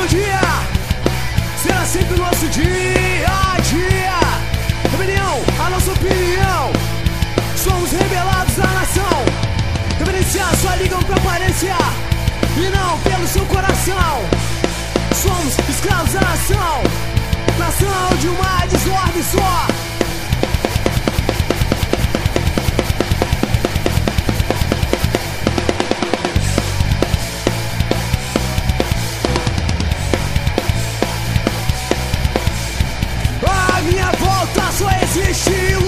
dia será sempre o nosso dia a dia. Rebelião, a nossa opinião. Somos rebelados da nação. Reverenciar, só ligam pra aparenciar e não pelo seu coração. Somos escravos da nação. Nação de uma desordem só. A minha volta só existe